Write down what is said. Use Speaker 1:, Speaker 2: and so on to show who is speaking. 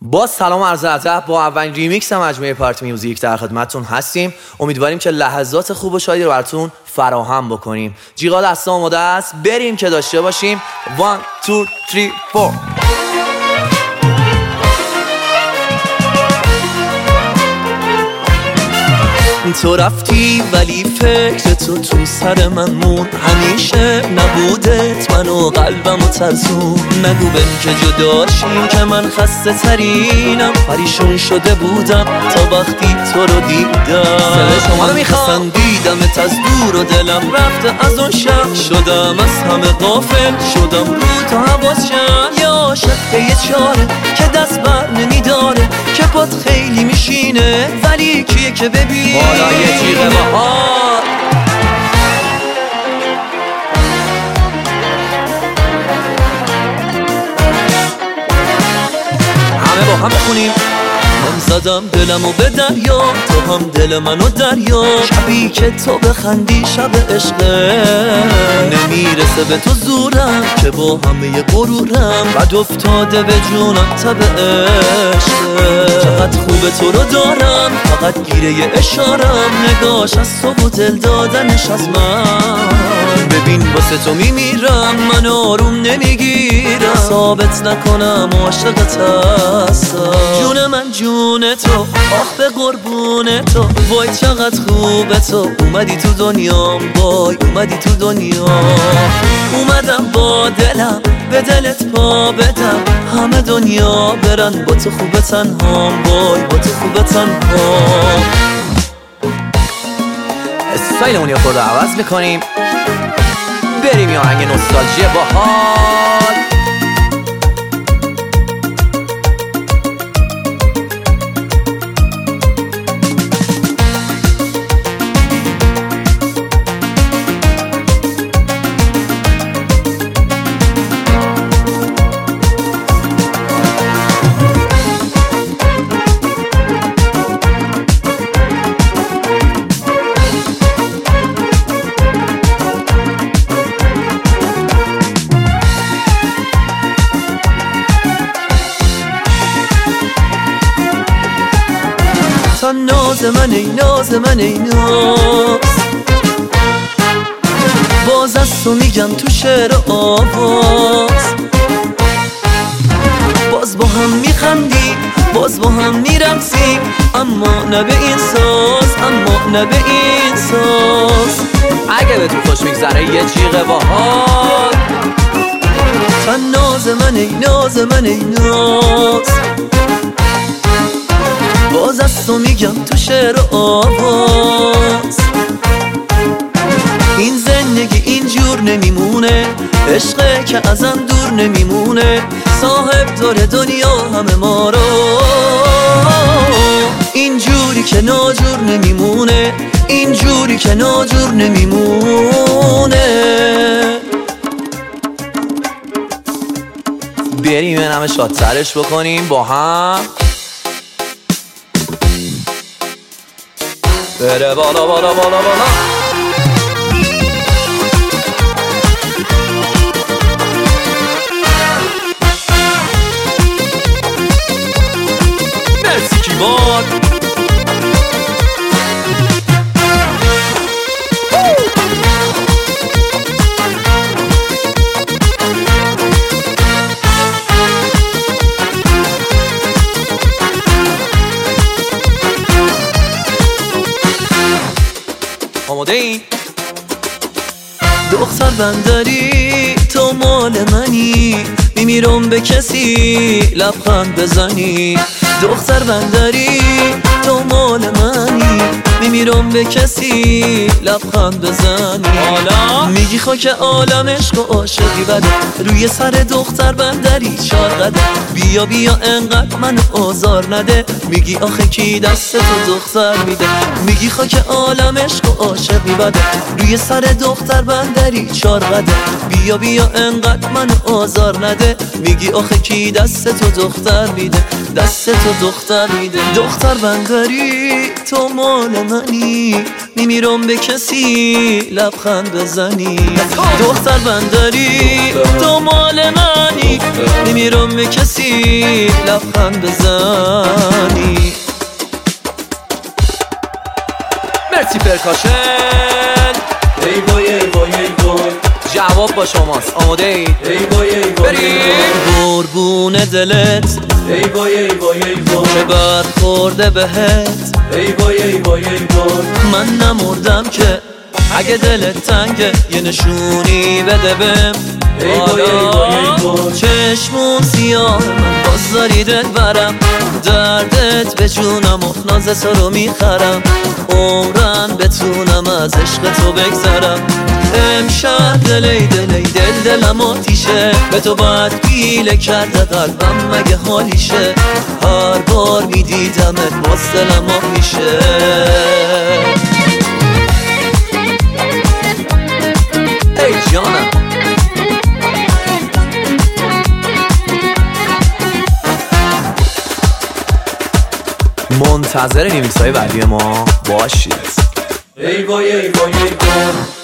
Speaker 1: با سلام و عرض ادب، با اولین ریمیکس مجموعه پارتی میوزیک در خدمتتون هستیم. امیدواریم که لحظات خوب و شادی رو براتون فراهم بکنیم. جیغا دستا آماده است، بریم که داشته باشیم. 1 2 3 4. تو رفتی ولی فکر تو سر من مون، همیشه نبودت منو قلبمو ترسون. نگو بهم که جداشیم که من خسته ترینم، پریشون شده بودم تا وقتی تو رو دیدم. من میخواستم دیدمت از دور و دلم رفته از اون شب، شدم از همه غافل، شدم رو تو حواس شم. یه عاشق که یه چاره که دست بر نمیداره، که پات خیلی میشینه ولی کیه که ببین حالا یه جیغ بهار. همه با هم بخونیم. من زدم دلمو به دریا، تو هم دل منو دریا. شبی که تو بخندی شب عشقه، نمیرسه به تو زورم که با همه غرورم بد افتاده به جونم تب عشقه. چقدر خوبه تو رو دارم، فقط گیره اشارم، نگاش از تو و دل دادنش از من. ببین واسه تو میمیرم، من آروم نمیگیرم، ثابت نکنم عاشقت هستم. جون من جون تو، آخ به قربون تو، وای چقدر خوبه تو. اومدی تو دنیام، وای اومدی تو دنیا. اومدم با دلم به دلت پا بدم، همه دنیا برن با تو خوبه تنهام، وای با تو خوبه تنهام. استایلمون یه خورده عوض میکنیم، بریم یه آهنگ نوستالژی باحال. تا ناز من ای ناز من ای ناز، باز از تو میگم تو شعر و آواز. باز با هم میخندیم، باز با هم میرقصیم، اما نه به این ساز، اما نه به این ساز. اگه به تو خوش میگذره یه جیغ باحال. تا ناز من ای ناز من ای ناز، باز از تو میگم تو شعر و آواز. این زندگی اینجور نمیمونه، عشقه که ازم دور نمیمونه، صاحب داره دنیا همه ما رو. اینجوری که ناجور نمیمونه، اینجوری که ناجور نمیمونه. بریم این همه شادترش بکنیم با هم. بره بالا بالا بالا بالا. مرسی کیبورد. آماده این؟ دختر بندری تو مال منی، میمیرم به کسی لبخند بزنی. دختر بندری تو مال منی، میمیرم به کسی لبخند بزنی. حالا میگی خاک عالم عشق و عاشقی بده، روی سر دختر بندری 4 قده. بیا بیا انقدر من آزار نده، میگی آخه کی دست تو دختر میده. میگی خاک عالم عشق و عاشقی بده، روی سر دختر بندری 4 قده. بیا بیا انقدر من آزار نده، میگی آخه کی دست تو دختر میده، دست تو دختر میده. دختر بندری تو مال منی، نمیرم به کسی لبخند بزنی دختر بندری تو مال منی نمیرم به کسی لبخند بزنی مرسی پرکاشن
Speaker 2: ای وای ای وای ای وای
Speaker 1: جواب با شماست آماده اید
Speaker 2: ای وای ای وای
Speaker 1: قربون دلت
Speaker 2: ای وای ای وای ای وای
Speaker 1: چه برخورده بهت
Speaker 2: ای وای ای وای ای وای
Speaker 1: من نمردم که اگه دلت تنگه یه نشونی بده بهم
Speaker 2: ای وای ای وای ای وای
Speaker 1: چشمون سیاه من باز داری دل برم دردت به جونم و ناز تو رو میخرم عمرن بتونم از عشق تو بگذرم امشب دلم آتیشه به تو باید پیله کرده قلبم مگه حالیشه هر بار میدیدمت باز دلم آتیشه ای جانم منتظر ریمیکس‌های بعدی ما باشید
Speaker 2: ای وای ای وای ای وای